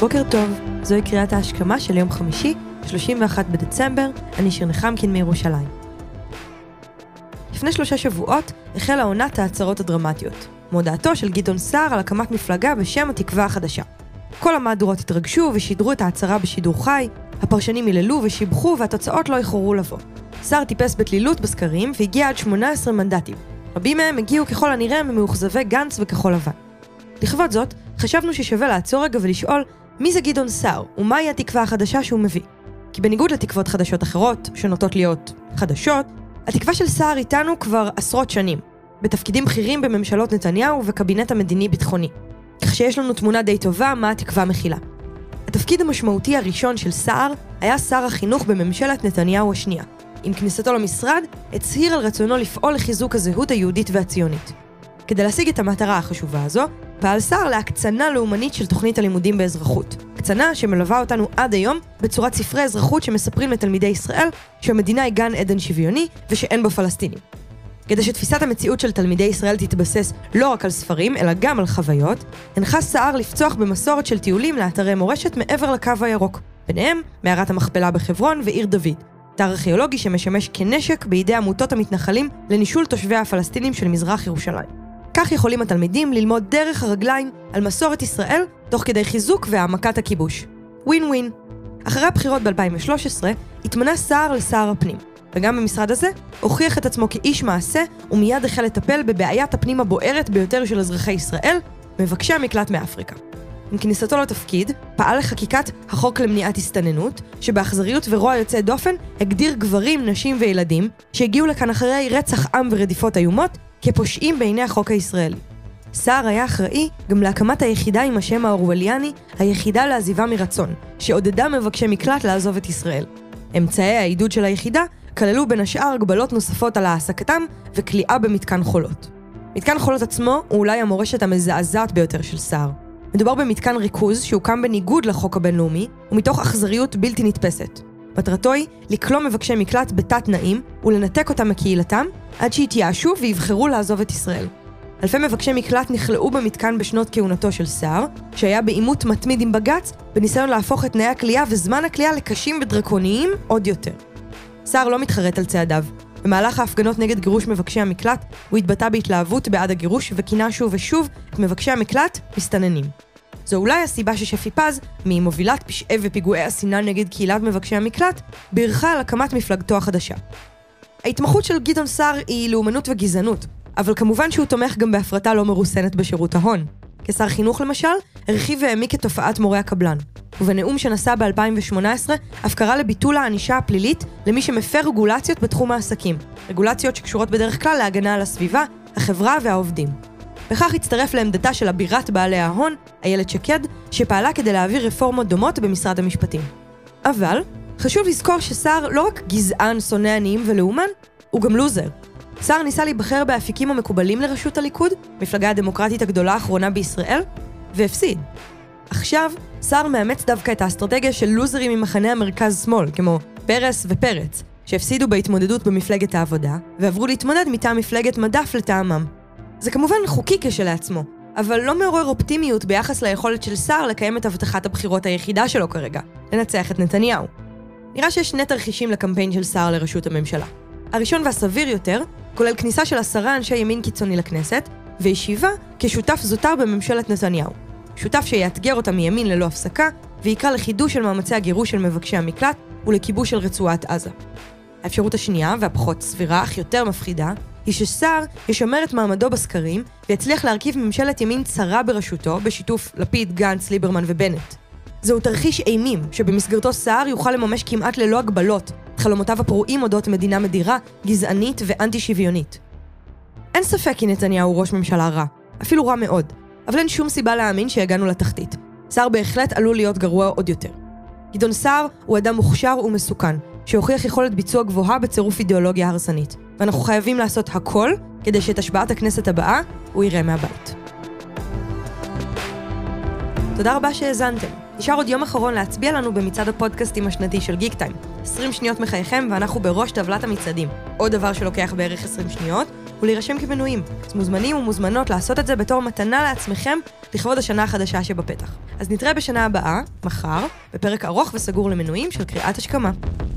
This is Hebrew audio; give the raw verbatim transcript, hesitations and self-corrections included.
בוקר טוב, זוהי קריאת ההשכמה של יום חמישי, שלושים ואחד בדצמבר, אני שיר נחמקין מירושלים. לפני שלושה שבועות החלה עונת ההצהרות הדרמטיות, מודעתו של גדעון סער על הקמת מפלגה בשם התקווה החדשה. כל המהדורות התרגשו ושידרו את ההצהרה בשידור חי, הפרשנים היללו ושיבחו והתוצאות לא איחרו לבוא. סער טיפס בתלילות בסקרים והגיע עד שמונה עשרה מנדטים. רבים מהם הגיעו ככל הנראה ממאוכזבי גנץ וכחול לבן. לכבוד זאת, חשבנו ששווה לעצור רגע ולשאול מי זה גדעון סער ומהי התקווה החדשה שהוא מביא. כי בניגוד לתקוות חדשות אחרות, שנוטות להיות חדשות, התקווה של סער איתנו כבר עשרות שנים, בתפקידים בכירים בממשלות נתניהו ובקבינט המדיני-ביטחוני. כך שיש לנו תמונה די טובה מה התקווה מכילה. התפקיד המשמעותי הראשון של סער היה שר החינוך בממשלת נתניהו השנייה. עם כניסתו למשרד, הצהיר על רצונו לפעול לחיזוק הזהות היהודית והציונית. כדי להשיג את המטרה החשובה הזו, פעל סער להקצנה לאומנית של תוכנית הלימודים באזרחות. הקצנה שמלווה אותנו עד היום בצורת ספרי אזרחות שמספרים לתלמידי ישראל שהמדינה היא גן עדן שוויוני ושאין בו פלסטינים. כדי שתפיסת המציאות של תלמידי ישראל תתבסס לא רק על ספרים, אלא גם על חוויות, הנחה סער לפצוח במסורת של טיולים לאתרי מורשת מעבר לקו הירוק. ביניהם, מערת המכפלה בחברון ועיר דוד. אתר ארכיאולוגי שמשמש כנשק בידי עמותות המתנחלים לנישול תושבי הפלסטינים של מזרח ירושלים. כך יכולים התלמידים ללמוד דרך הרגליים על מסורת ישראל, תוך כדי חיזוק והעמקת הכיבוש. ווין ווין. אחרי הבחירות ב-אלפיים ושלוש עשרה, התמנה סער לשר הפנים. וגם במשרד הזה, הוכיח את עצמו כאיש מעשה, ומיד החל לטפל בבעיית הפנים הבוערת ביותר של אזרחי ישראל, מבקשי המקלט מאפריקה. עם כניסתו לתפקיד, פעל לחקיקת החוק למניעת הסתננות, שבאכזריות ורוע יוצא דופן, הגדיר גברים, נשים וילדים, שהגיעו לכאן אחרי רצח עם ורדיפות איומות, כפושעים בעיני החוק הישראלי. סער היה אחראי גם להקמת היחידה עם השם האורווליאני, היחידה לעזיבה מרצון, שעודדה מבקשי מקלט לעזוב את ישראל. אמצעי העידוד של היחידה כללו בין השאר הגבלות נוספות על העסקתם וכליאה במתקן חולות. מתקן חולות עצמו הוא אולי המורשת המזעזעת ביותר של סער. מדובר במתקן ריכוז שהוקם בניגוד לחוק הבינלאומי ומתוך אכזריות בלתי נתפסת. מטרתו היא לקלום מבקשי מקלט בתת תנאים ולנתק אותם מקהילתם עד שיתייאשו ויבחרו לעזוב את ישראל. אלפי מבקשי מקלט נכלאו במתקן בשנות כהונתו של סער, שהיה בעימות מתמיד עם בג"ץ בניסיון להפוך את תנאי הכליאה וזמן הכליאה לקשים ודרקוניים עוד יותר. סער לא מתחרט על צעדיו. במהלך ההפגנות נגד גירוש מבקשי המקלט, הוא התבטא בהתלהבות בעד הגירוש וכינה שוב ושוב את מבקשי המקלט מסתננים. זו אולי הסיבה ששפי פז, ממובילת פשעי ופיגועי השנאה נגד קהילת מבקשי המקלט, בירכה על הקמת מפלגתו החדשה. ההתמחות של גדעון סער היא לאומנות וגזענות, אבל כמובן שהוא תומך גם בהפרטה לא מרוסנת בשירות ההון. כשר חינוך למשל, הרחיב והעמיק את תופעת מורי הקבלן. ובנאום שנשא ב-אלפיים ושמונה עשרה, אף קרא לביטול הענישה הפלילית למי שמפר רגולציות בתחום העסקים. רגולציות שקשורות בדרך כלל להגנה על הסביבה, החברה והעובדים. בכך הצטרף לעמדתה של אבירת בעלי ההון, איילת שקד, שפעלה כדי להעביר רפורמות דומות במשרד המשפטים. אבל חשוב לזכור שסער לא רק גזען, שונא עניים ולאומן, הוא גם לוזר. סער ניסה להיבחר באפיקים המקובלים לרשות הליכוד, מפלגה הדמוקרטית הגדולה האחרונה בישראל, והפסיד. עכשיו, סער מאמץ דווקא את האסטרטגיה של לוזרים ממחנה המרכז-שמאל, כמו פרס ופרץ, שהפסידו בהתמודדות במפלגת העבודה, ועברו להתמודד מטעם מפלגת מדף לטעמם. זה כמובן חוקי כשלעצמו, אבל לא מעורר אופטימיות ביחס ליכולת של סער לקיים את הבטחת הבחירות היחידה שלו כרגע, לנצח את נתניהו. נראה שיש שני תרחישים לקמפיין של סער לראשות הממשלה. הראשון והסביר יותר, כולל כניסה של עשרה אנשי ימין קיצוני לכנסת, וישיבה כשותף זוטר בממשלת נתניהו. שותף שיאתגר אותה מימין ללא הפסקה, ויקרא לחידוש של מאמצי הגירוש של מבקשי המקלט ולכיבוש של רצועת עזה. האפשרות השנייה, והפחות סבירה אך יותר מפחידה, היא שסער ישמר את מעמדו בסקרים, ויצליח להרכיב ממשלת ימין צרה בראשותו, בשיתוף לפיד, גנץ, ליברמן ובנט. זהו תרחיש אימים, שבמסגרתו סער יוכל לממש כמעט ללא הגבלות, את חלומותיו הפרועים אודות מדינה מדירה, גזענית ואנטי שוויונית. אין ספק כי נתניהו הוא ראש ממשלה רע, אפילו רע מאוד, אבל אין שום סיבה להאמין שהגענו לתחתית. סער בהחלט עלול להיות גרוע עוד יותר. גדעון סער הוא אדם מוכשר ומסוכן, שהוכיח יכולת ביצוע גבוהה בצירוף אידיאולוגיה הרסנית, ואנחנו חייבים לעשות הכל כדי שאת השבעת הכנסת הבאה הוא יראה מהבית. תודה רבה שהאזנתם. נשאר עוד יום אחרון להצביע לנו במצעד הפודקאסטים השנתי של גיק טיים. עשרים שניות מחייכם ואנחנו בראש טבלת המצעדים. עוד דבר שלוקח בערך עשרים שניות, ולהירשם כמנויים. אז מוזמנים ומוזמנות לעשות את זה בתור מתנה לעצמכם לכבוד השנה החדשה שבפתח. אז נתראה בשנה הבאה, מחר, בפרק ארוך וסגור למנויים של קריאת השכמה.